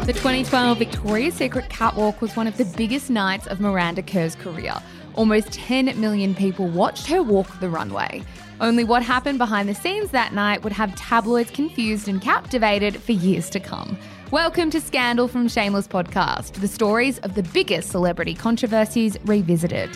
The 2012 Victoria's Secret catwalk was one of the biggest nights of Miranda Kerr's career. Almost 10 million people watched her walk the runway. Only what happened behind the scenes that night would have tabloids confused and captivated for years to come. Welcome to Scandal from Shameless Podcast, the stories of the biggest celebrity controversies revisited.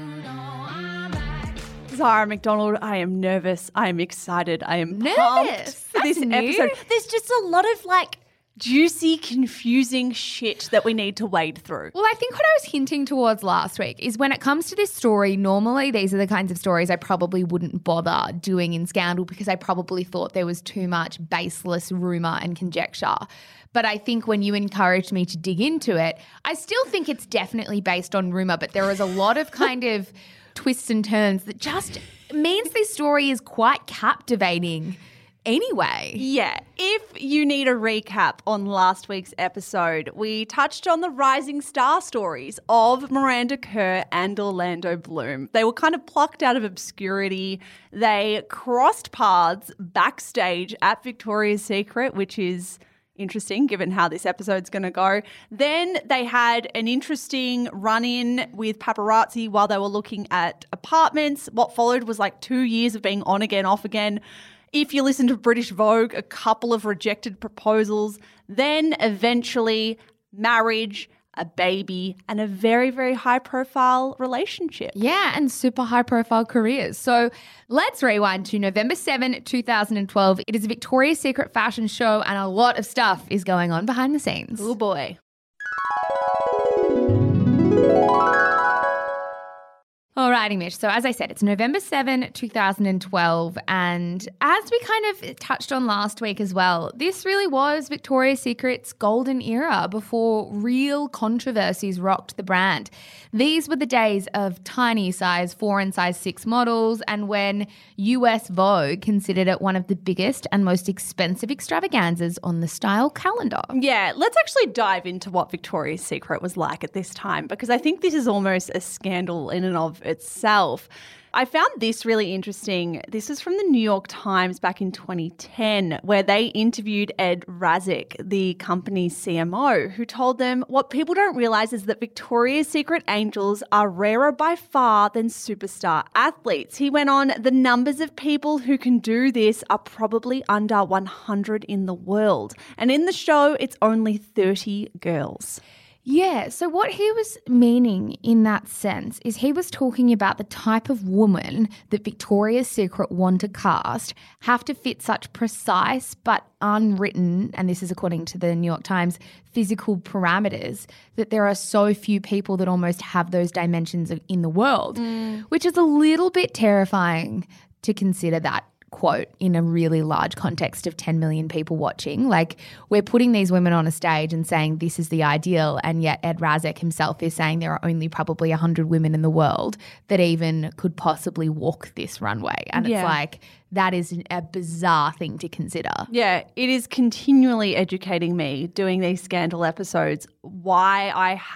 Zara McDonald, I am nervous. I am excited. I am Nervous? pumped for That's this new. episode. There's just a lot of juicy, confusing shit that we need to wade through. Well, I think what I was hinting towards last week is when it comes to this story, normally these are the kinds of stories I probably wouldn't bother doing in Scandal because I probably thought there was too much baseless rumour and conjecture. But I think when you encouraged me to dig into it, I still think it's definitely based on rumour, but there is a lot of kind of twists and turns that just means this story is quite captivating anyway. Yeah, if you need a recap on last week's episode, we touched on the rising star stories of Miranda Kerr and Orlando Bloom. They were kind of plucked out of obscurity. They crossed paths backstage at Victoria's Secret, which is interesting given how this episode's going to go. Then they had an interesting run-in with paparazzi while they were looking at apartments. What followed was 2 years of being on again, off again. If you listen to British Vogue, a couple of rejected proposals, then eventually marriage, a baby, and a very, very high-profile relationship. Yeah, and super high-profile careers. So let's rewind to November 7, 2012. It is a Victoria's Secret fashion show and a lot of stuff is going on behind the scenes. Oh, boy. Alrighty, Mitch. So as I said, it's November 7, 2012. And as we kind of touched on last week as well, this really was Victoria's Secret's golden era before real controversies rocked the brand. These were the days of tiny size 4 and size 6 models and when US Vogue considered it one of the biggest and most expensive extravaganzas on the style calendar. Yeah, let's actually dive into what Victoria's Secret was like at this time because I think this is almost a scandal in and of itself. I found this really interesting. This is from the New York Times back in 2010, where they interviewed Ed Razek, the company's CMO, who told them what people don't realize is that Victoria's Secret angels are rarer by far than superstar athletes. He went on, the numbers of people who can do this are probably under 100 in the world. And in the show, it's only 30 girls. Yeah, so what he was meaning in that sense is he was talking about the type of woman that Victoria's Secret want to cast have to fit such precise but unwritten, and this is according to the New York Times, physical parameters that there are so few people that almost have those dimensions in the world, which is a little bit terrifying to consider that quote in a really large context of 10 million people watching. We're putting these women on a stage and saying this is the ideal, and yet Ed Razek himself is saying there are only probably 100 women in the world that even could possibly walk this runway. And it's that is a bizarre thing to consider. Yeah, it is continually educating me doing these Scandal episodes why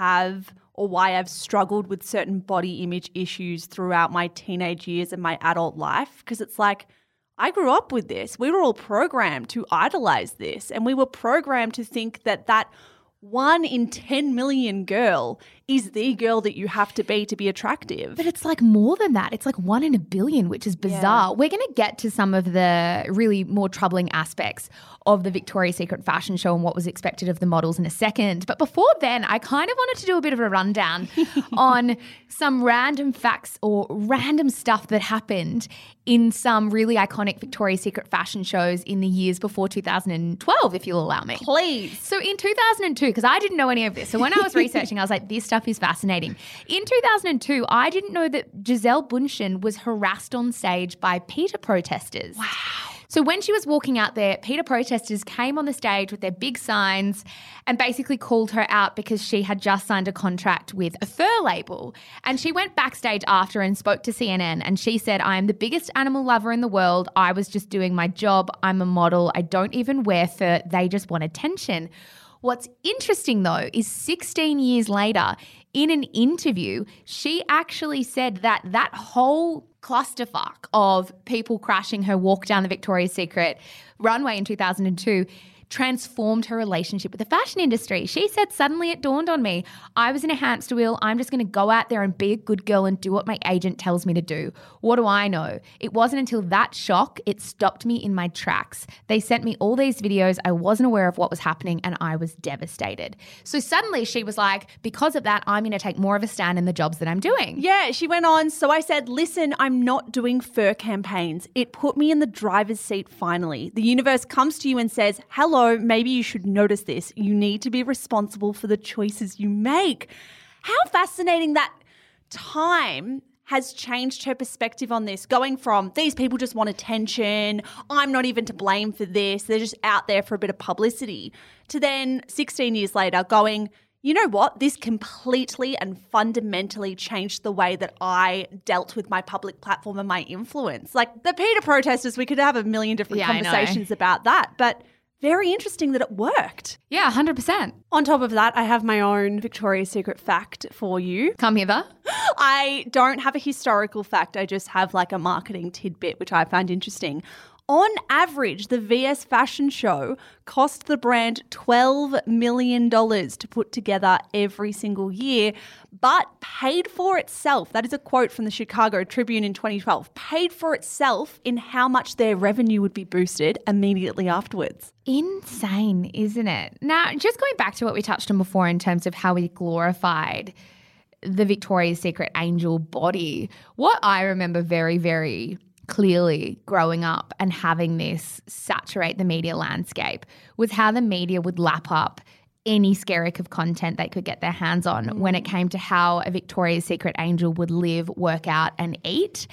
I've struggled with certain body image issues throughout my teenage years and my adult life, because it's I grew up with this. We were all programmed to idolize this, and we were programmed to think that 1 in 10 million girl is the girl that you have to be attractive. But it's more than that. It's 1 in a billion, which is bizarre. Yeah. We're going to get to some of the really more troubling aspects of the Victoria's Secret fashion show and what was expected of the models in a second. But before then, I kind of wanted to do a bit of a rundown on some random facts or random stuff that happened in some really iconic Victoria's Secret fashion shows in the years before 2012, if you'll allow me. Please. So in 2002, because I didn't know any of this, so when I was researching, I was like, this stuff is fascinating. In 2002, I didn't know that Gisele Bündchen was harassed on stage by PETA protesters. Wow. So when she was walking out there, PETA protesters came on the stage with their big signs and basically called her out because she had just signed a contract with a fur label. And she went backstage after and spoke to CNN, and she said, I am the biggest animal lover in the world. I was just doing my job. I'm a model. I don't even wear fur. They just want attention. What's interesting, though, is 16 years later, in an interview, she actually said that that whole clusterfuck of people crashing her walk down the Victoria's Secret runway in 2002 transformed her relationship with the fashion industry. She said, suddenly it dawned on me, I was in a hamster wheel. I'm just going to go out there and be a good girl and do what my agent tells me to do. What do I know? It wasn't until that shock, it stopped me in my tracks. They sent me all these videos. I wasn't aware of what was happening and I was devastated. So suddenly she was like, because of that, I'm going to take more of a stand in the jobs that I'm doing. Yeah, she went on. So I said, listen, I'm not doing fur campaigns. It put me in the driver's seat finally. The universe comes to you and says, hello, maybe you should notice this. You need to be responsible for the choices you make. How fascinating that time has changed her perspective on this, going from these people just want attention, I'm not even to blame for this, they're just out there for a bit of publicity, to then 16 years later going, you know what, this completely and fundamentally changed the way that I dealt with my public platform and my influence. Like the PETA protesters, we could have a million different conversations about that, but very interesting that it worked. Yeah, 100%. On top of that, I have my own Victoria's Secret fact for you. Come hither. I don't have a historical fact. I just have like a marketing tidbit, which I found interesting. On average, the VS fashion show cost the brand $12 million to put together every single year, but paid for itself. That is a quote from the Chicago Tribune in 2012. Paid for itself in how much their revenue would be boosted immediately afterwards. Insane, isn't it? Now, just going back to what we touched on before in terms of how we glorified the Victoria's Secret angel body, what I remember very, very clearly growing up and having this saturate the media landscape was how the media would lap up any skerrick of content they could get their hands on when it came to how a Victoria's Secret angel would live, work out and eat,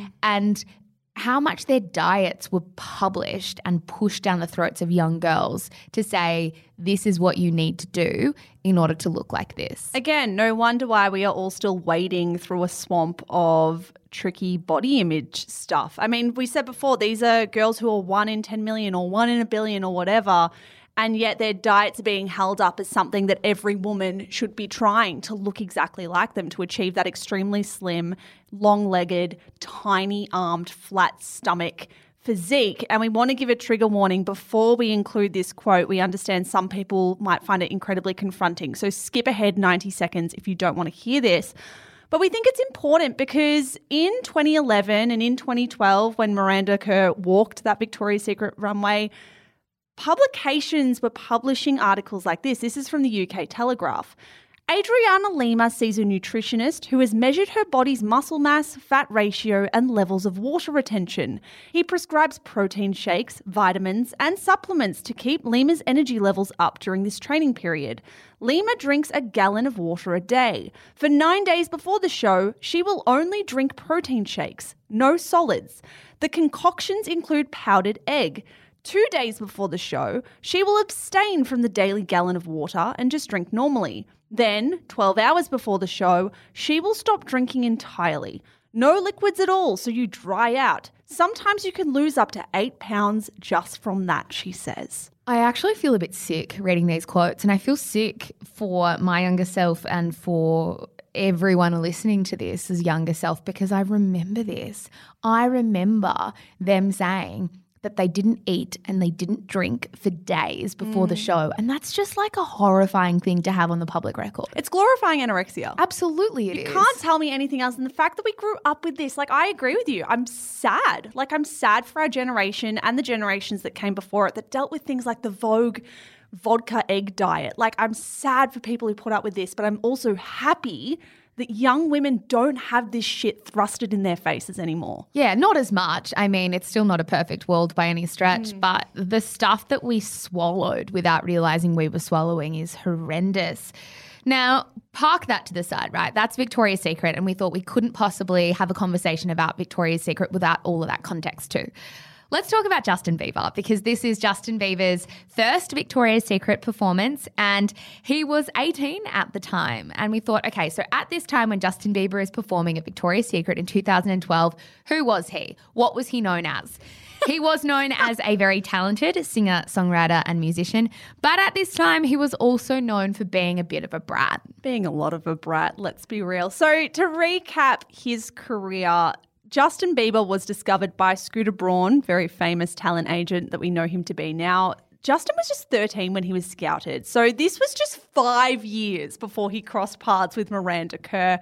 and how much their diets were published and pushed down the throats of young girls to say, this is what you need to do in order to look like this. Again, no wonder why we are all still wading through a swamp of tricky body image stuff. I mean, we said before, these are girls who are 1 in 10 million or 1 in a billion or whatever, and yet their diets are being held up as something that every woman should be trying to look exactly like them, to achieve that extremely slim, long-legged, tiny-armed, flat stomach physique. And we want to give a trigger warning before we include this quote. We understand some people might find it incredibly confronting, so skip ahead 90 seconds if you don't want to hear this. But we think it's important because in 2011 and in 2012, when Miranda Kerr walked that Victoria's Secret runway, publications were publishing articles like this. This is from the UK Telegraph. Adriana Lima sees a nutritionist who has measured her body's muscle mass, fat ratio, and levels of water retention. He prescribes protein shakes, vitamins, and supplements to keep Lima's energy levels up during this training period. Lima drinks a gallon of water a day. For 9 days before the show, she will only drink protein shakes, no solids. The concoctions include powdered egg. 2 days before the show, she will abstain from the daily gallon of water and just drink normally. Then, 12 hours before the show, she will stop drinking entirely. No liquids at all, so you dry out. Sometimes you can lose up to 8 pounds just from that, she says. I actually feel a bit sick reading these quotes, and I feel sick for my younger self and for everyone listening to this as younger self, because I remember this. I remember them saying that they didn't eat and they didn't drink for days before the show. And that's just like a horrifying thing to have on the public record. It's glorifying anorexia. Absolutely it is. You can't tell me anything else. And the fact that we grew up with this, like, I agree with you. I'm sad. Like, I'm sad for our generation and the generations that came before it that dealt with things like the Vogue vodka egg diet. Like, I'm sad for people who put up with this, but I'm also happy that young women don't have this shit thrusted in their faces anymore. Yeah, not as much. I mean, it's still not a perfect world by any stretch, but the stuff that we swallowed without realizing we were swallowing is horrendous. Now, park that to the side, right? That's Victoria's Secret, and we thought we couldn't possibly have a conversation about Victoria's Secret without all of that context too. Let's talk about Justin Bieber, because this is Justin Bieber's first Victoria's Secret performance, and he was 18 at the time. And we thought, okay, so at this time when Justin Bieber is performing at Victoria's Secret in 2012, who was he? What was he known as? He was known as a very talented singer, songwriter and musician, but at this time he was also known for being a bit of a brat. Being a lot of a brat, let's be real. So to recap his career, Justin Bieber was discovered by Scooter Braun, very famous talent agent that we know him to be now, Justin was just 13 when he was scouted. So this was just 5 years before he crossed paths with Miranda Kerr.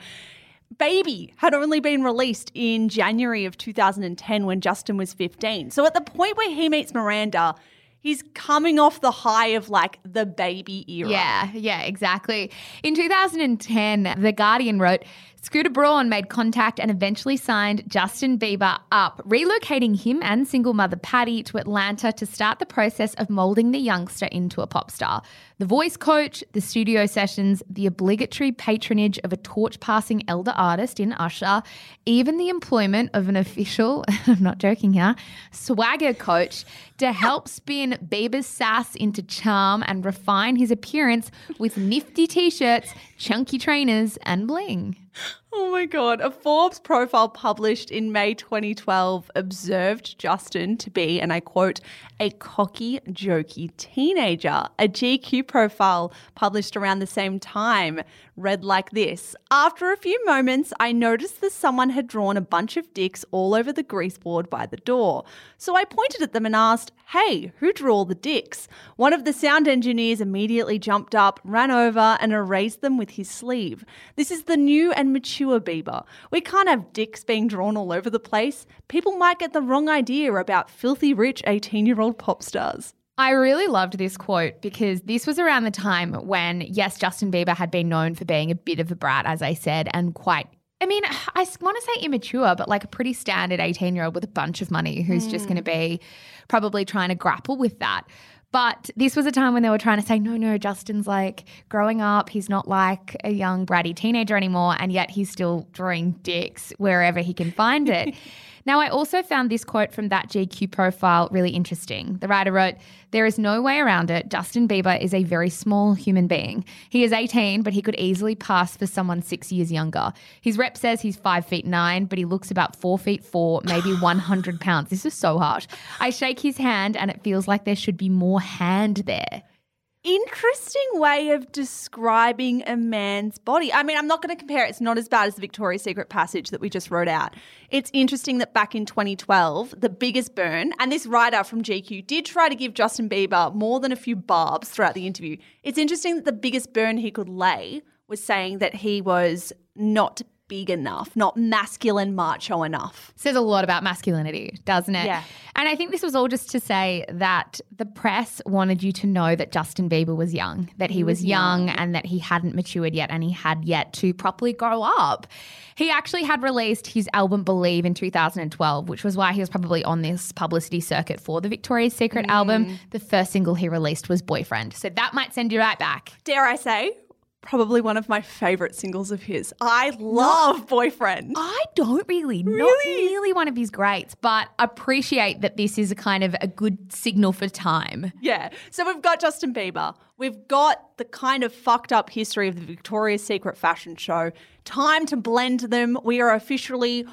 Baby had only been released in January of 2010 when Justin was 15. So at the point where he meets Miranda, he's coming off the high of like the Baby era. Yeah, exactly. In 2010, The Guardian wrote, Scooter Braun made contact and eventually signed Justin Bieber up, relocating him and single mother Patty to Atlanta to start the process of molding the youngster into a pop star. The voice coach, the studio sessions, the obligatory patronage of a torch-passing elder artist in Usher, even the employment of an official, I'm not joking here, swagger coach to help spin Bieber's sass into charm and refine his appearance with nifty t-shirts, chunky trainers and bling. Oh my God. A Forbes profile published in May 2012 observed Justin to be, and I quote, a cocky, jokey teenager. A GQ profile published around the same time read like this. After a few moments, I noticed that someone had drawn a bunch of dicks all over the greaseboard by the door. So I pointed at them and asked, hey, who drew all the dicks? One of the sound engineers immediately jumped up, ran over and erased them with his sleeve. This is the new and mature Bieber. We can't have dicks being drawn all over the place. People might get the wrong idea about filthy rich 18-year-old pop stars. I really loved this quote because this was around the time when, yes, Justin Bieber had been known for being a bit of a brat, as I said, and quite, I mean, I want to say immature, but like a pretty standard 18-year-old with a bunch of money who's just going to be probably trying to grapple with that. But this was a time when they were trying to say, no, Justin's like growing up. He's not like a young bratty teenager anymore, and yet he's still drawing dicks wherever he can find it. Now, I also found this quote from that GQ profile really interesting. The writer wrote, there is no way around it. Justin Bieber is a very small human being. He is 18, but he could easily pass for someone 6 years younger. His rep says he's 5'9", but he looks about 4'4", maybe 100 pounds. This is so harsh. I shake his hand and it feels like there should be more hand there. Interesting way of describing a man's body. I mean, I'm not going to compare it. It's not as bad as the Victoria's Secret passage that we just wrote out. It's interesting that back in 2012, the biggest burn, and this writer from GQ did try to give Justin Bieber more than a few barbs throughout the interview. It's interesting that the biggest burn he could lay was saying that he was not big enough, not masculine macho enough. Says a lot about masculinity, doesn't it? Yeah. And I think this was all just to say that the press wanted you to know that Justin Bieber was young, that he was young and that he hadn't matured yet and he had yet to properly grow up. He actually had released his album Believe in 2012, which was why he was probably on this publicity circuit for the Victoria's Secret album. The first single he released was Boyfriend. So that might send you right back. Dare I say, probably one of my favourite singles of his. I love Boyfriend. I don't really. Not really one of his greats, but appreciate that this is a kind of a good signal for time. Yeah. So we've got Justin Bieber. We've got the kind of fucked up history of the Victoria's Secret fashion show. Time to blend them. We are officially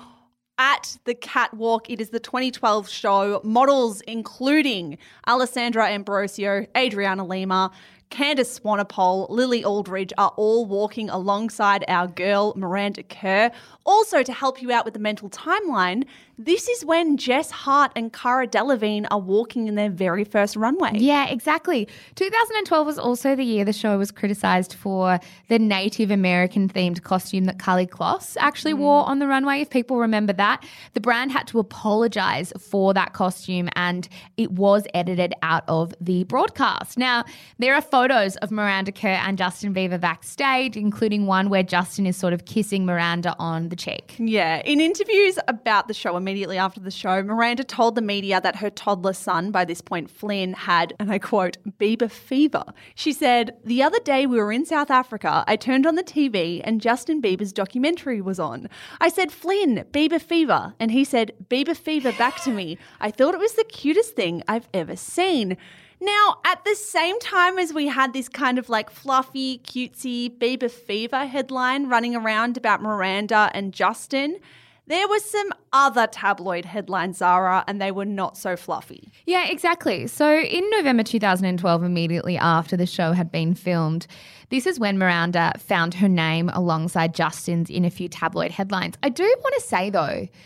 at the catwalk. It is the 2012 show. Models including Alessandra Ambrosio, Adriana Lima, Candace Swanepoel, Lily Aldridge are all walking alongside our girl Miranda Kerr. Also, to help you out with the mental timeline, this is when Jess Hart and Cara Delevingne are walking in their very first runway. Yeah, exactly. 2012 was also the year the show was criticised for the Native American themed costume that Karlie Kloss actually wore on the runway, if people remember that. The brand had to apologise for that costume and it was edited out of the broadcast. Now, there are photos of Miranda Kerr and Justin Bieber backstage, including one where Justin is sort of kissing Miranda on the cheek. Yeah. In interviews about the show immediately after the show, Miranda told the media that her toddler son, by this point Flynn, had, and I quote, Bieber fever. She said, the other day we were in South Africa, I turned on the TV and Justin Bieber's documentary was on. I said, Flynn, Bieber fever. And he said, Bieber fever back to me. I thought it was the cutest thing I've ever seen. Now, at the same time as we had this kind of like fluffy, cutesy Bieber fever headline running around about Miranda and Justin, there was some other tabloid headlines, Zara, and they were not so fluffy. Yeah, exactly. So in November 2012, immediately after the show had been filmed, this is when Miranda found her name alongside Justin's in a few tabloid headlines. I do want to say, though,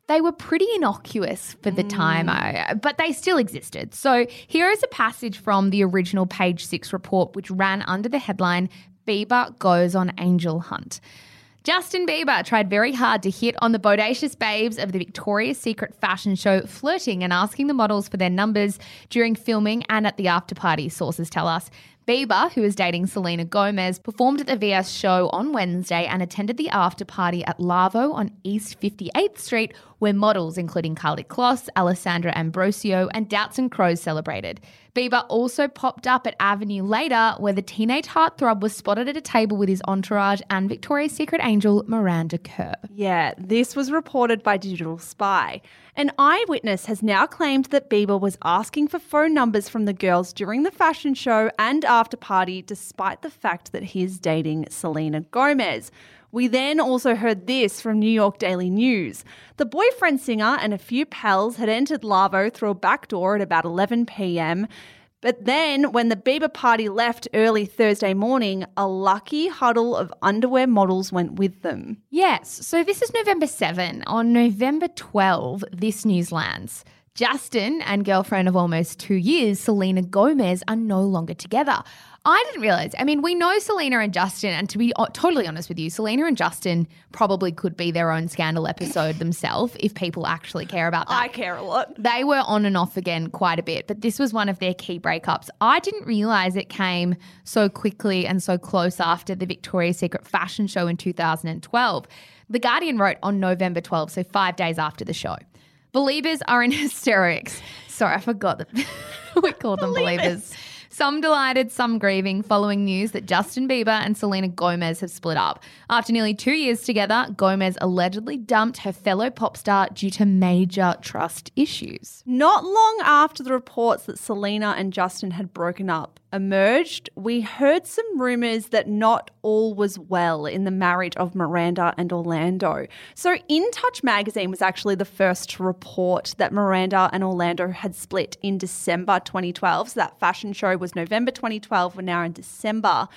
They were pretty innocuous for the time, but they still existed. So here is a passage from the original Page 6 report, which ran under the headline, Bieber Goes on Angel Hunt. Justin Bieber tried very hard to hit on the bodacious babes of the Victoria's Secret fashion show, flirting and asking the models for their numbers during filming and at the after party, sources tell us. Bieber, who is dating Selena Gomez, performed at the VS show on Wednesday and attended the after party at Lavo on East 58th Street, where models including Carly Kloss, Alessandra Ambrosio and Doutzen Crowe celebrated. Bieber also popped up at Avenue later, where the teenage heartthrob was spotted at a table with his entourage and Victoria's Secret angel Miranda Kerr. Yeah, this was reported by Digital Spy. An eyewitness has now claimed that Bieber was asking for phone numbers from the girls during the fashion show and after party, despite the fact that he's dating Selena Gomez. We then also heard this from New York Daily News. The boyfriend singer and a few pals had entered Lavo through a back door at about 11 p.m. But then when the Bieber party left early Thursday morning, a lucky huddle of underwear models went with them. Yes, so this is November 7. On November 12, this news lands. Justin and girlfriend of almost 2 years, Selena Gomez, are no longer together. I didn't realize. I mean, we know Selena and Justin, and to be totally honest with you, Selena and Justin probably could be their own scandal episode themselves if people actually care about that. I care a lot. They were on and off again quite a bit, but this was one of their key breakups. I didn't realize it came so quickly and so close after the Victoria's Secret fashion show in 2012. The Guardian wrote on November 12, so 5 days after the show. Believers are in hysterics. Sorry, I forgot that we called them believers. Some delighted, some grieving, following news that Justin Bieber and Selena Gomez have split up. After nearly 2 years together, Gomez allegedly dumped her fellow pop star due to major trust issues. Not long after the reports that Selena and Justin had broken up emerged, we heard some rumours that not all was well in the marriage of Miranda and Orlando. So In Touch magazine was actually the first to report that Miranda and Orlando had split in December 2012. So that fashion show was November 2012. We're now in December.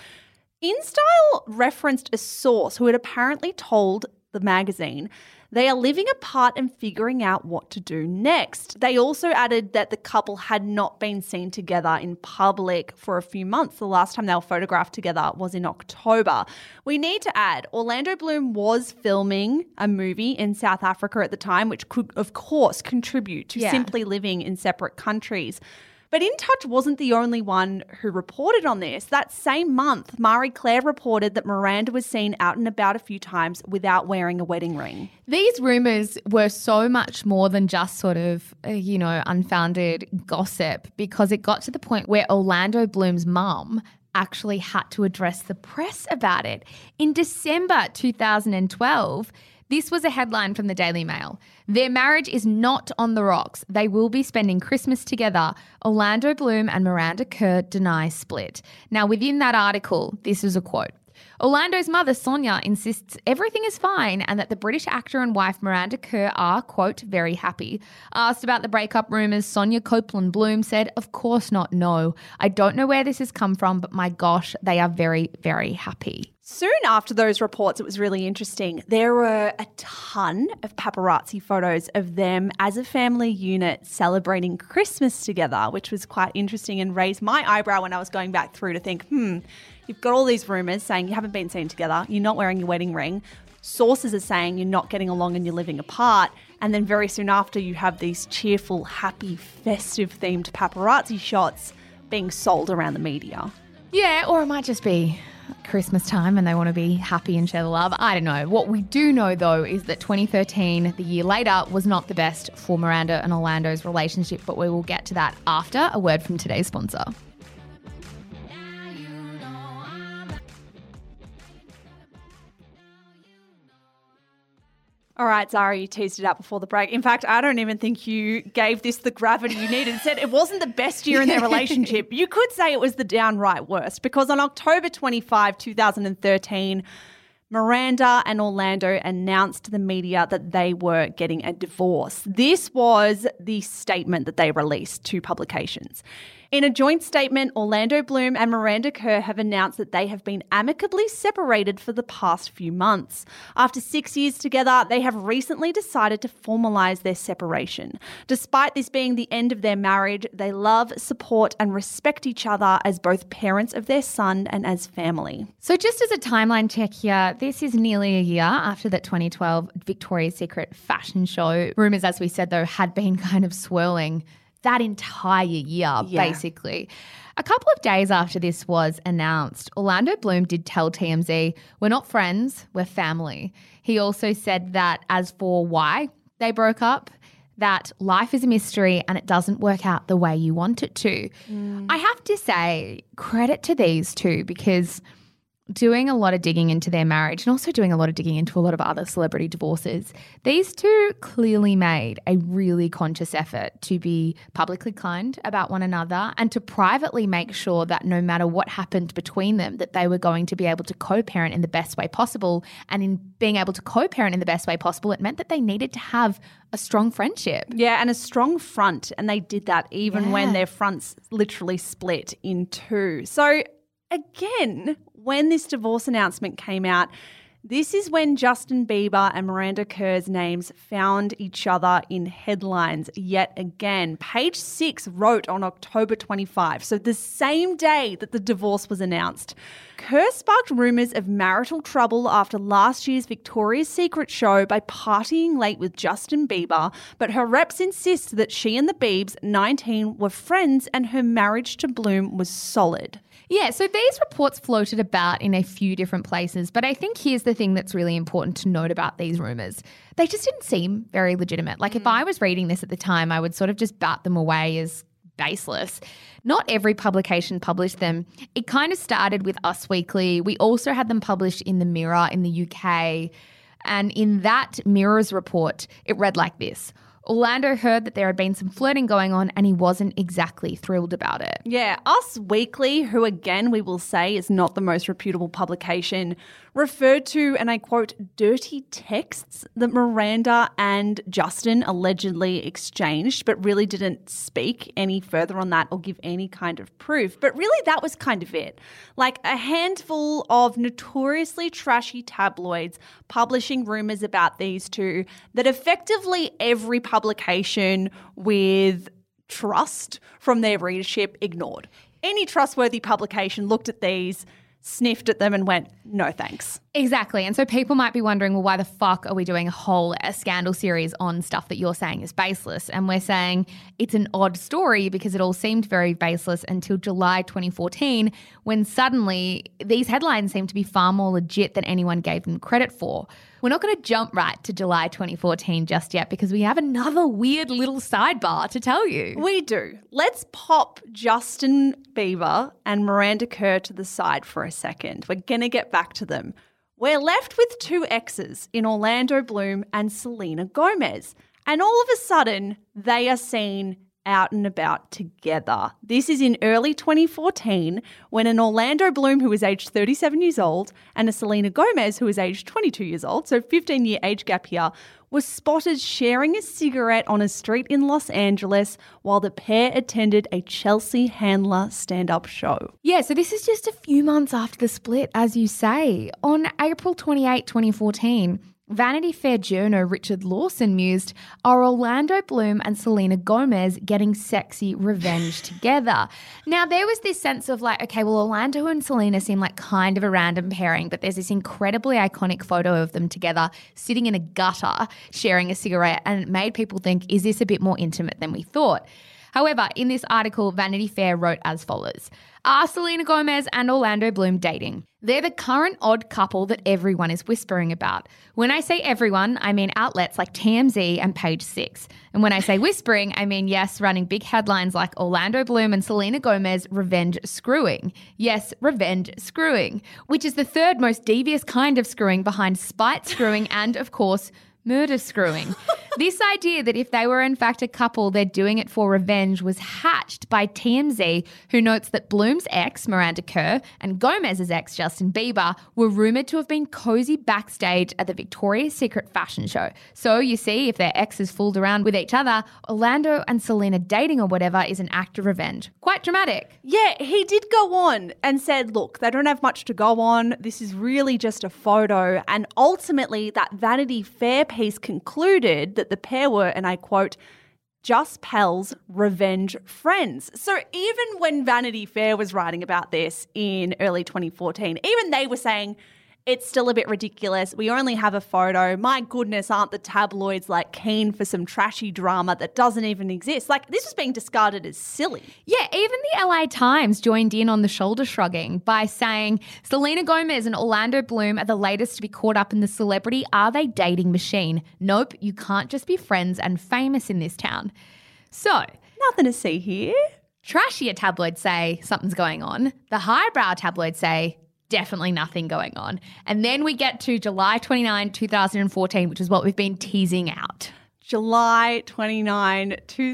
InStyle referenced a source who had apparently told the magazine they are living apart and figuring out what to do next. They also added that the couple had not been seen together in public for a few months. The last time they were photographed together was in October. We need to add, Orlando Bloom was filming a movie in South Africa at the time, which could, of course, contribute to simply living in separate countries. But In Touch wasn't the only one who reported on this. That same month, Marie Claire reported that Miranda was seen out and about a few times without wearing a wedding ring. These rumours were so much more than just sort of, unfounded gossip, because it got to the point where Orlando Bloom's mum actually had to address the press about it. In December 2012, this was a headline from the Daily Mail. Their marriage is not on the rocks. They will be spending Christmas together. Orlando Bloom and Miranda Kerr deny split. Now, within that article, this is a quote. Orlando's mother, Sonia, insists everything is fine and that the British actor and wife Miranda Kerr are, quote, very happy. Asked about the breakup rumours, Sonia Copeland Bloom said, of course not, no. I don't know where this has come from, but my gosh, they are very, very happy. Soon after those reports, it was really interesting. There were a ton of paparazzi photos of them as a family unit celebrating Christmas together, which was quite interesting and raised my eyebrow when I was going back through to think, you've got all these rumours saying you haven't been seen together, you're not wearing your wedding ring. Sources are saying you're not getting along and you're living apart. And then very soon after, you have these cheerful, happy, festive-themed paparazzi shots being sold around the media. Yeah, or it might just be Christmas time and they want to be happy and share the love. I don't know. What we do know, though, is that 2013, the year later, was not the best for Miranda and Orlando's relationship, but we will get to that after a word from today's sponsor. All right, Zara, you teased it out before the break. In fact, I don't even think you gave this the gravity you needed. It said it wasn't the best year in their relationship. You could say it was the downright worst, because on October 25, 2013, Miranda and Orlando announced to the media that they were getting a divorce. This was the statement that they released to publications. In a joint statement, Orlando Bloom and Miranda Kerr have announced that they have been amicably separated for the past few months. After 6 years together, they have recently decided to formalise their separation. Despite this being the end of their marriage, they love, support and respect each other as both parents of their son and as family. So just as a timeline check here, this is nearly a year after that 2012 Victoria's Secret fashion show. Rumours, as we said, though, had been kind of swirling that entire year, basically. A couple of days after this was announced, Orlando Bloom did tell TMZ, "We're not friends, we're family." He also said that as for why they broke up, that life is a mystery and it doesn't work out the way you want it to. I have to say, credit to these two, because doing a lot of digging into their marriage and also doing a lot of digging into a lot of other celebrity divorces, these two clearly made a really conscious effort to be publicly kind about one another and to privately make sure that no matter what happened between them, that they were going to be able to co-parent in the best way possible. And in being able to co-parent in the best way possible, it meant that they needed to have a strong friendship. Yeah, and a strong front. And they did that even when their fronts literally split in two. So again, when this divorce announcement came out, this is when Justin Bieber and Miranda Kerr's names found each other in headlines yet again. Page Six wrote on October 25, so the same day that the divorce was announced. Kerr sparked rumours of marital trouble after last year's Victoria's Secret show by partying late with Justin Bieber, but her reps insist that she and the Biebs, 19, were friends and her marriage to Bloom was solid. Yeah, so these reports floated about in a few different places, but I think here's the thing that's really important to note about these rumours. They just didn't seem very legitimate. Like if I was reading this at the time, I would sort of just bat them away as baseless. Not every publication published them. It kind of started with Us Weekly. We also had them published in the Mirror in the UK. And in that Mirror's report, it read like this: Orlando heard that there had been some flirting going on and he wasn't exactly thrilled about it. Yeah, Us Weekly, who again we will say is not the most reputable publication, referred to, and I quote, dirty texts that Miranda and Justin allegedly exchanged, but really didn't speak any further on that or give any kind of proof. But really that was kind of it. Like a handful of notoriously trashy tabloids publishing rumours about these two that effectively every publication with trust from their readership ignored. Any trustworthy publication looked at these, sniffed at them and went, no thanks. Exactly. And so people might be wondering, well, why the fuck are we doing a scandal series on stuff that you're saying is baseless? And we're saying it's an odd story because it all seemed very baseless until July 2014, when suddenly these headlines seemed to be far more legit than anyone gave them credit for. We're not going to jump right to July 2014 just yet because we have another weird little sidebar to tell you. We do. Let's pop Justin Bieber and Miranda Kerr to the side for a second. We're going to get back to them. We're left with two exes in Orlando Bloom and Selena Gomez. And all of a sudden, they are seen out and about together. This is in early 2014 when an Orlando Bloom who is aged 37 years old and a Selena Gomez who is aged 22 years old, so 15-year age gap here, was spotted sharing a cigarette on a street in Los Angeles while the pair attended a Chelsea Handler stand-up show. Yeah, so this is just a few months after the split, as you say. On April 28, 2014, Vanity Fair journal Richard Lawson mused, are Orlando Bloom and Selena Gomez getting sexy revenge together? Now, there was this sense of like, okay, well, Orlando and Selena seem like kind of a random pairing, but there's this incredibly iconic photo of them together sitting in a gutter sharing a cigarette, and it made people think, is this a bit more intimate than we thought? However, in this article, Vanity Fair wrote as follows: are Selena Gomez and Orlando Bloom dating? They're the current odd couple that everyone is whispering about. When I say everyone, I mean outlets like TMZ and Page Six. And when I say whispering, I mean, yes, running big headlines like Orlando Bloom and Selena Gomez revenge screwing. Yes, revenge screwing, which is the third most devious kind of screwing behind spite screwing and, of course, murder screwing. This idea that if they were in fact a couple, they're doing it for revenge was hatched by TMZ, who notes that Bloom's ex, Miranda Kerr, and Gomez's ex, Justin Bieber, were rumoured to have been cosy backstage at the Victoria's Secret fashion show. So you see, if their exes fooled around with each other, Orlando and Selena dating or whatever is an act of revenge. Quite dramatic. Yeah, he did go on and said, look, they don't have much to go on. This is really just a photo. And ultimately, that Vanity Fair piece concluded that the pair were, and I quote, just pals, revenge friends. So even when Vanity Fair was writing about this in early 2014, even they were saying, it's still a bit ridiculous. We only have a photo. My goodness, aren't the tabloids like keen for some trashy drama that doesn't even exist? Like, this was being discarded as silly. Yeah, even the LA Times joined in on the shoulder shrugging by saying Selena Gomez and Orlando Bloom are the latest to be caught up in the celebrity are they dating machine. Nope, you can't just be friends and famous in this town. So, nothing to see here. Trashier tabloids say something's going on. The highbrow tabloids say definitely nothing going on. And then we get to July 29, 2014, which is what we've been teasing out. July 29,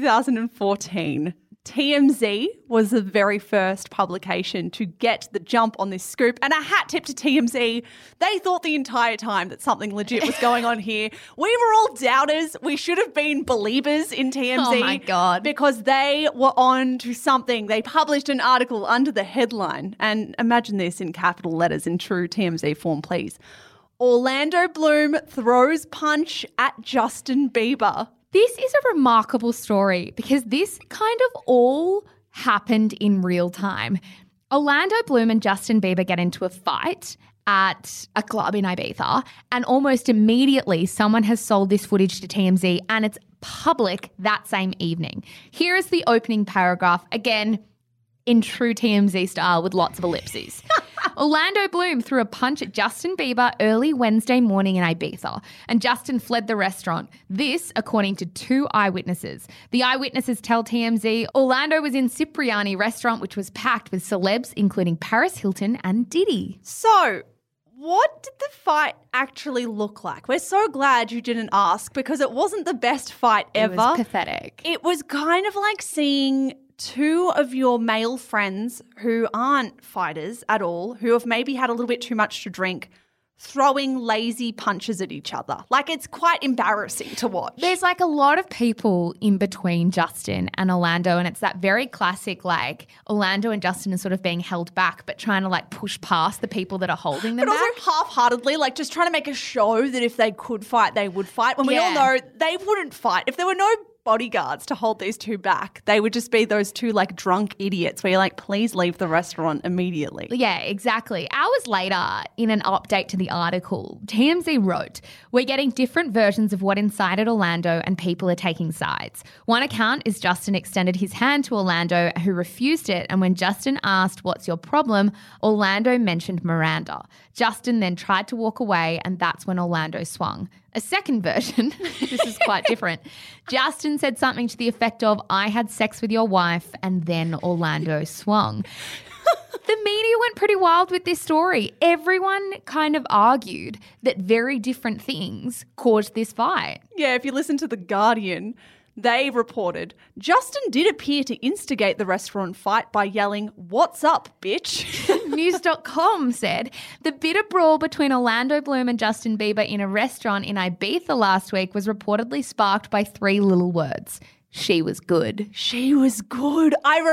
2014. TMZ was the very first publication to get the jump on this scoop. And a hat tip to TMZ. They thought the entire time that something legit was going on here. We were all doubters. We should have been believers in TMZ. Oh, my God. Because they were on to something. They published an article under the headline. And imagine this in capital letters in true TMZ form, please. Orlando Bloom throws punch at Justin Bieber. This is a remarkable story because this kind of all happened in real time. Orlando Bloom and Justin Bieber get into a fight at a club in Ibiza, and almost immediately someone has sold this footage to TMZ and it's public that same evening. Here is the opening paragraph, again, in true TMZ style with lots of ellipses. Orlando Bloom threw a punch at Justin Bieber early Wednesday morning in Ibiza, and Justin fled the restaurant. This, according to 2 eyewitnesses. The eyewitnesses tell TMZ Orlando was in Cipriani restaurant, which was packed with celebs, including Paris Hilton and Diddy. So, what did the fight actually look like? We're so glad you didn't ask because it wasn't the best fight ever. It was pathetic. It was kind of like seeing 2 of your male friends who aren't fighters at all, who have maybe had a little bit too much to drink, throwing lazy punches at each other. Like, it's quite embarrassing to watch. There's like a lot of people in between Justin and Orlando, and it's that very classic, like, Orlando and Justin are sort of being held back but trying to like push past the people that are holding them but back. also half-heartedly, like just trying to make a show that if they could fight, they would fight. When we all know they wouldn't fight. If there were no bodyguards to hold these 2 back, they would just be those 2 like drunk idiots where you're like, please leave the restaurant immediately. Yeah, exactly. Hours later, in an update to the article, TMZ wrote, we're getting different versions of what incited Orlando and people are taking sides. One account is Justin extended his hand to Orlando, who refused it, and when Justin asked, what's your problem, Orlando mentioned Miranda. Justin then tried to walk away, and that's when Orlando swung. A second version, this is quite different. Justin said something to the effect of, I had sex with your wife, and then Orlando swung. The media went pretty wild with this story. Everyone kind of argued that very different things caused this fight. Yeah, if you listen to The Guardian, they reported, Justin did appear to instigate the restaurant fight by yelling, what's up, bitch? News.com said, the bitter brawl between Orlando Bloom and Justin Bieber in a restaurant in Ibiza last week was reportedly sparked by 3 little words. She was good. She was good.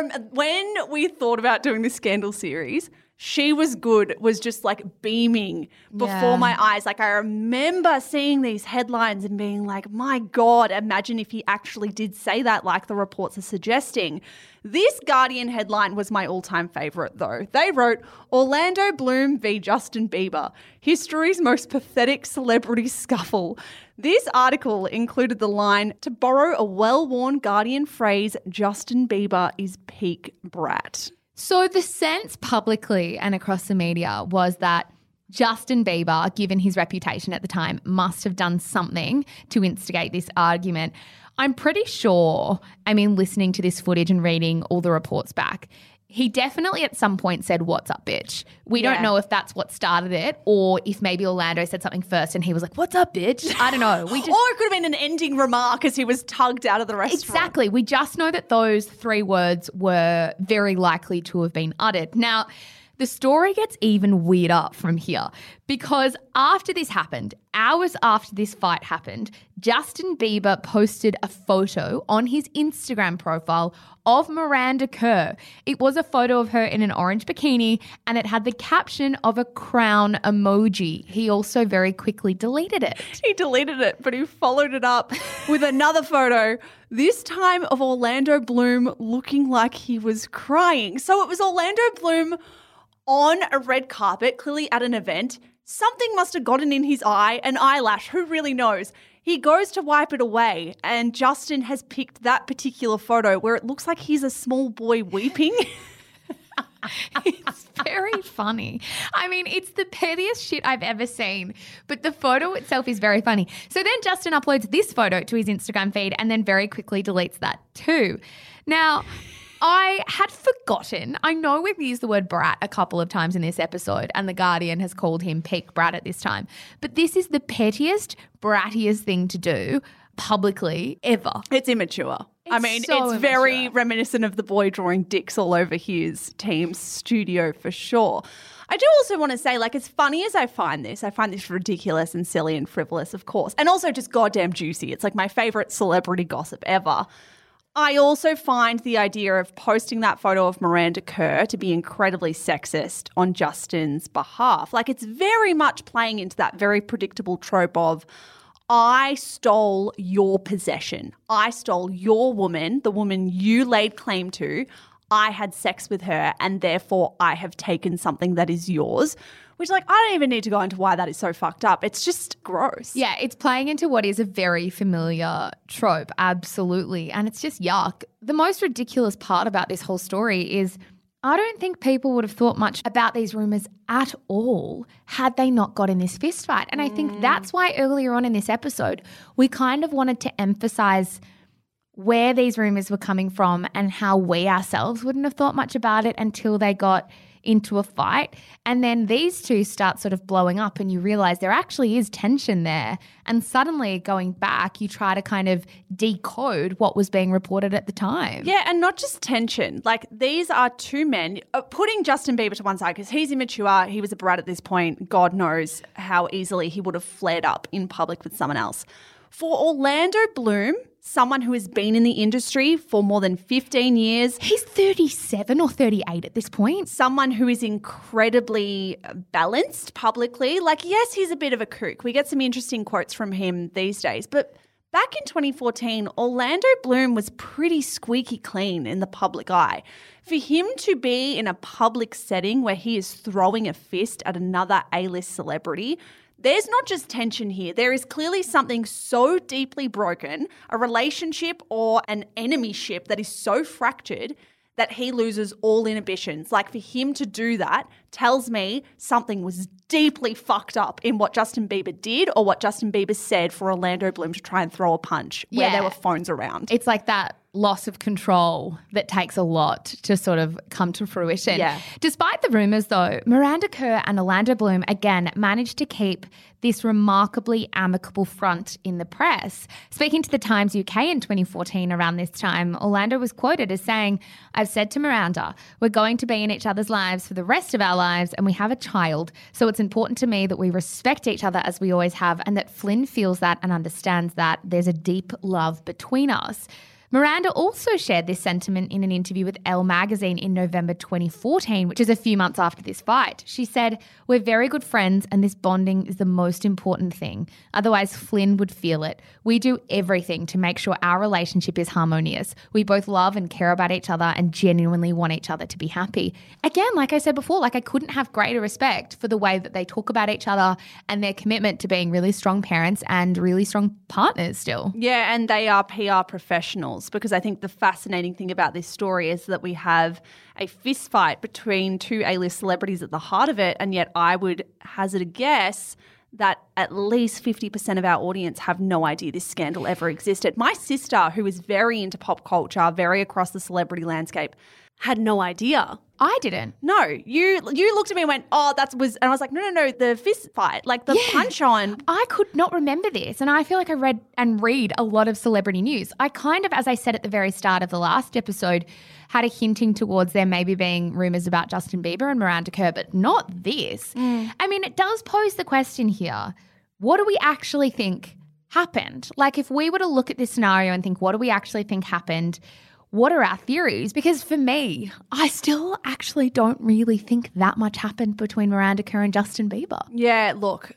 When we thought about doing this Scandal series, She Was Good was just like beaming before my eyes. Like, I remember seeing these headlines and being like, my God, imagine if he actually did say that like the reports are suggesting. This Guardian headline was my all-time favourite though. They wrote, Orlando Bloom v. Justin Bieber, history's most pathetic celebrity scuffle. This article included the line, to borrow a well-worn Guardian phrase, Justin Bieber is peak brat. So the sense publicly and across the media was that Justin Bieber, given his reputation at the time, must have done something to instigate this argument. I'm pretty sure, listening to this footage and reading all the reports back, He definitely at some point said, "What's up, bitch?" We Yeah. don't know if that's what started it or if maybe Orlando said something first and he was like, "What's up, bitch?" I don't know. Or it could have been an ending remark as he was tugged out of the restaurant. Exactly. We just know that those 3 words were very likely to have been uttered. Now, the story gets even weirder from here because after this happened, hours after this fight happened, Justin Bieber posted a photo on his Instagram profile of Miranda Kerr. It was a photo of her in an orange bikini and it had the caption of a crown emoji. He also very quickly deleted it. He deleted it, but he followed it up with another photo, this time of Orlando Bloom looking like he was crying. So it was Orlando Bloom on a red carpet, clearly at an event. Something must have gotten in his eye, an eyelash, who really knows? He goes to wipe it away, and Justin has picked that particular photo where it looks like he's a small boy weeping. It's very funny. I mean, it's the pettiest shit I've ever seen, but the photo itself is very funny. So then Justin uploads this photo to his Instagram feed and then very quickly deletes that too. Now, I had forgotten. I know we've used the word brat a couple of times in this episode and The Guardian has called him peak brat at this time. But this is the pettiest, brattiest thing to do publicly ever. It's immature. It's so it's very immature. reminiscent of the boy drawing dicks all over his team's studio for sure. I do also want to say, like, as funny as I find this ridiculous and silly and frivolous, of course, and also just goddamn juicy. It's like my favorite celebrity gossip ever. I also find the idea of posting that photo of Miranda Kerr to be incredibly sexist on Justin's behalf. Like, it's very much playing into that very predictable trope of, I stole your possession. I stole your woman, the woman you laid claim to. I had sex with her and therefore I have taken something that is yours. Which, like, I don't even need to go into why that is so fucked up. It's just gross. Yeah, it's playing into what is a very familiar trope, absolutely. And it's just yuck. The most ridiculous part about this whole story is I don't think people would have thought much about these rumours at all had they not got in this fist fight. And I think that's why earlier on in this episode, we kind of wanted to emphasise where these rumours were coming from and how we ourselves wouldn't have thought much about it until they got into a fight. And then these two start sort of blowing up and you realise there actually is tension there. And suddenly going back, you try to kind of decode what was being reported at the time. Yeah, and not just tension. Like, these are two men, putting Justin Bieber to one side because he's immature, he was a brat at this point. God knows how easily he would have flared up in public with someone else. For Orlando Bloom, someone who has been in the industry for more than 15 years. He's 37 or 38 at this point. Someone who is incredibly balanced publicly. Like, yes, he's a bit of a kook. We get some interesting quotes from him these days. But back in 2014, Orlando Bloom was pretty squeaky clean in the public eye. For him to be in a public setting where he is throwing a fist at another A-list celebrity, there's not just tension here. There is clearly something so deeply broken, a relationship or an enemyship that is so fractured that he loses all inhibitions. Like, for him to do that tells me something was deeply fucked up in what Justin Bieber did or what Justin Bieber said for Orlando Bloom to try and throw a punch where there were phones around. It's like that loss of control that takes a lot to sort of come to fruition. Yeah. Despite the rumours, though, Miranda Kerr and Orlando Bloom, again, managed to keep this remarkably amicable front in the press. Speaking to the Times UK in 2014 around this time, Orlando was quoted as saying, "I've said to Miranda, we're going to be in each other's lives for the rest of our lives and we have a child, so it's important to me that we respect each other as we always have and that Flynn feels that and understands that there's a deep love between us." Miranda also shared this sentiment in an interview with Elle magazine in November 2014, which is a few months after this fight. She said, "We're very good friends and this bonding is the most important thing. Otherwise, Flynn would feel it. We do everything to make sure our relationship is harmonious. We both love and care about each other and genuinely want each other to be happy." Again, like I said before, like I couldn't have greater respect for the way that they talk about each other and their commitment to being really strong parents and really strong partners still. Yeah, and they are PR professionals, because I think the fascinating thing about this story is that we have a fist fight between two A-list celebrities at the heart of it, and yet I would hazard a guess that at least 50% of our audience have no idea this scandal ever existed. My sister, who is very into pop culture, very across the celebrity landscape, had no idea. I didn't. No, you looked at me and went, oh, and I was like, no, the fist fight, like the punch on. I could not remember this, and I feel like I read a lot of celebrity news. I kind of, as I said at the very start of the last episode, had a hinting towards there maybe being rumours about Justin Bieber and Miranda Kerr, but not this. I mean, it does pose the question here, what do we actually think happened? Like, if we were to look at this scenario and think, what do we actually think happened? What are our theories? Because for me, I still actually don't really think that much happened between Miranda Kerr and Justin Bieber. Yeah, look,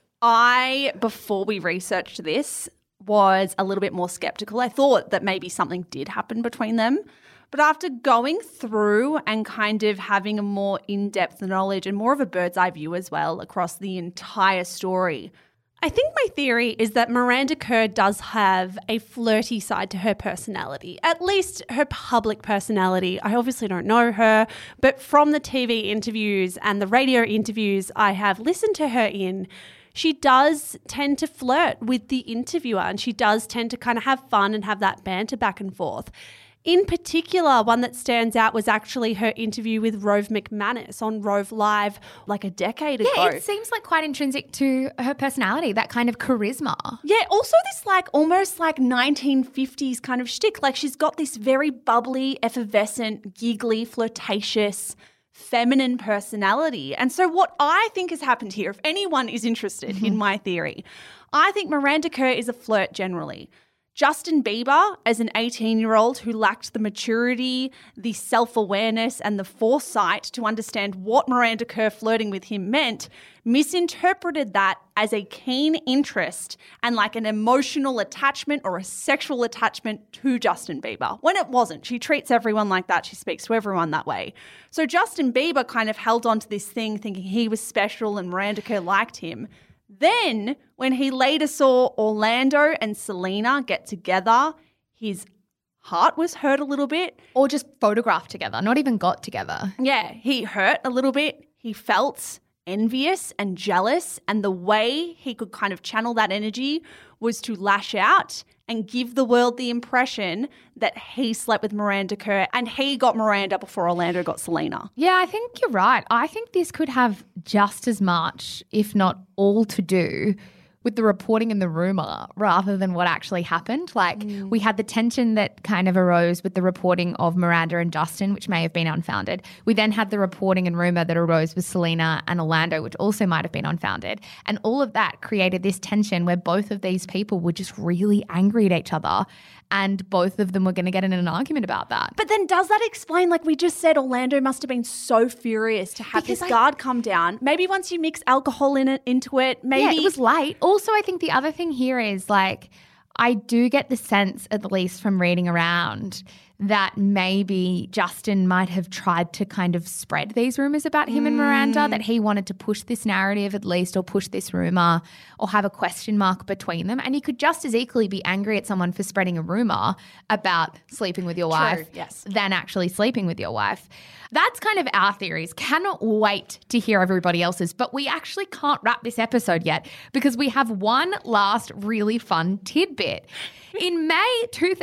before we researched this, was a little bit more skeptical. I thought that maybe something did happen between them. But after going through and kind of having a more in-depth knowledge and more of a bird's eye view as well across the entire story, I think my theory is that Miranda Kerr does have a flirty side to her personality, at least her public personality. I obviously don't know her, but from the TV interviews and the radio interviews I have listened to her in, she does tend to flirt with the interviewer and she does tend to kind of have fun and have that banter back and forth. In particular, one that stands out was actually her interview with Rove McManus on Rove Live like a decade ago. Yeah, it seems like quite intrinsic to her personality, that kind of charisma. Yeah, also this like almost like 1950s kind of shtick. Like she's got this very bubbly, effervescent, giggly, flirtatious, feminine personality. And so what I think has happened here, if anyone is interested in my theory, I think Miranda Kerr is a flirt generally. Justin Bieber, as an 18-year-old who lacked the maturity, the self-awareness and the foresight to understand what Miranda Kerr flirting with him meant, misinterpreted that as a keen interest and like an emotional attachment or a sexual attachment to Justin Bieber, when it wasn't. She treats everyone like that. She speaks to everyone that way. So Justin Bieber kind of held on to this thing thinking he was special and Miranda Kerr liked him. Then, when he later saw Orlando and Selena get together, his heart was hurt a little bit. Or just photographed together, not even got together. Yeah, he hurt a little bit. He felt envious and jealous, and the way he could kind of channel that energy was to lash out and give the world the impression that he slept with Miranda Kerr and he got Miranda before Orlando got Selena. Yeah, I think you're right. I think this could have just as much, if not all, to do with the reporting and the rumor rather than what actually happened. Like we had the tension that kind of arose with the reporting of Miranda and Justin, which may have been unfounded. We then had the reporting and rumor that arose with Selena and Orlando, which also might have been unfounded. And all of that created this tension where both of these people were just really angry at each other and both of them were going to get in an argument about that. But then does that explain, like we just said, Orlando must have been so furious to have this guard come down. Maybe once you mix alcohol into it, maybe. Yeah, it was late. Also, I think the other thing here is like I do get the sense, at least from reading around, that maybe Justin might have tried to kind of spread these rumors about him and Miranda, that he wanted to push this narrative at least or push this rumor or have a question mark between them. And you could just as equally be angry at someone for spreading a rumor about sleeping with your wife than actually sleeping with your wife. That's kind of our theories. Cannot wait to hear everybody else's, but we actually can't wrap this episode yet because we have one last really fun tidbit. In May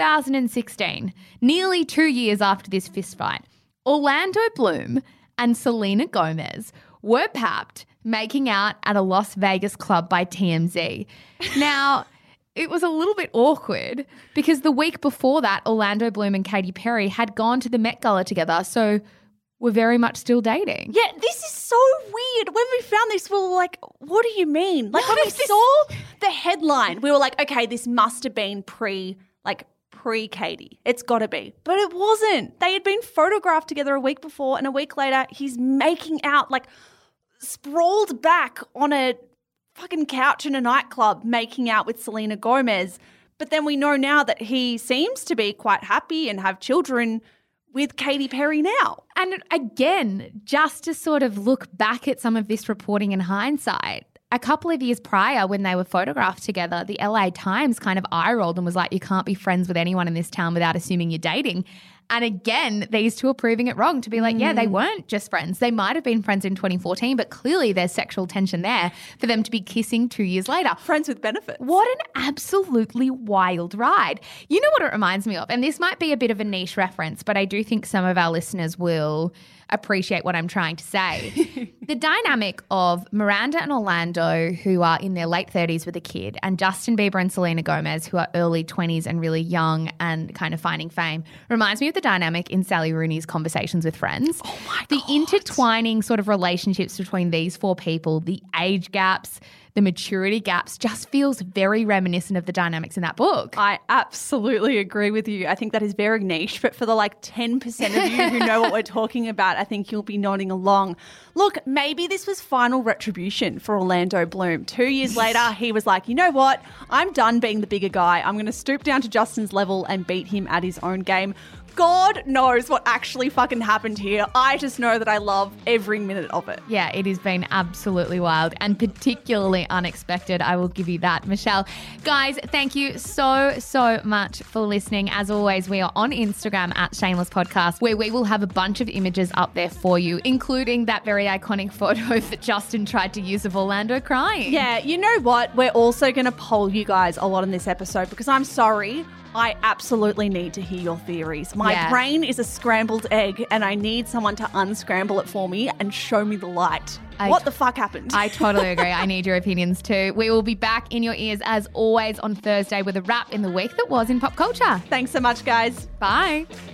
2016, nearly 2 years after this fistfight, Orlando Bloom and Selena Gomez were papped making out at a Las Vegas club by TMZ. Now, it was a little bit awkward because the week before that, Orlando Bloom and Katy Perry had gone to the Met Gala together, so we're very much still dating. Yeah, this is so weird. When we found this, we were like, what do you mean? Like when we saw the headline, we were like, okay, this must have been pre-Katy. It's got to be. But it wasn't. They had been photographed together a week before and a week later he's making out like sprawled back on a fucking couch in a nightclub making out with Selena Gomez. But then we know now that he seems to be quite happy and have children with Katy Perry now. And again, just to sort of look back at some of this reporting in hindsight, a couple of years prior when they were photographed together, the LA Times kind of eye-rolled and was like, you can't be friends with anyone in this town without assuming you're dating. And again, these two are proving it wrong to be like, yeah, they weren't just friends. They might have been friends in 2014, but clearly there's sexual tension there for them to be kissing 2 years later. Friends with benefits. What an absolutely wild ride. You know what it reminds me of? And this might be a bit of a niche reference, but I do think some of our listeners will appreciate what I'm trying to say. The dynamic of Miranda and Orlando, who are in their late 30s with a kid, and Justin Bieber and Selena Gomez, who are early 20s and really young and kind of finding fame, reminds me of the dynamic in Sally Rooney's Conversations with Friends. Oh my God. The intertwining sort of relationships between these four people, the age gaps, the maturity gaps, just feels very reminiscent of the dynamics in that book. I absolutely agree with you. I think that is very niche, but for the 10% of you who know what we're talking about, I think you'll be nodding along. Look, maybe this was final retribution for Orlando Bloom. 2 years later, he was like, you know what? I'm done being the bigger guy. I'm going to stoop down to Justin's level and beat him at his own game. God knows what actually fucking happened here. I just know that I love every minute of it. Yeah, it has been absolutely wild and particularly unexpected. I will give you that, Michelle. Guys, thank you so much for listening. As always, we are on Instagram at Shameless Podcast, where we will have a bunch of images up there for you, including that very iconic photo that Justin tried to use of Orlando crying. Yeah, you know what? We're also going to poll you guys a lot in this episode because I'm sorry, I absolutely need to hear your theories. My brain is a scrambled egg and I need someone to unscramble it for me and show me the light. What the fuck happened? I totally agree. I need your opinions too. We will be back in your ears as always on Thursday with a wrap in the week that was in pop culture. Thanks so much, guys. Bye.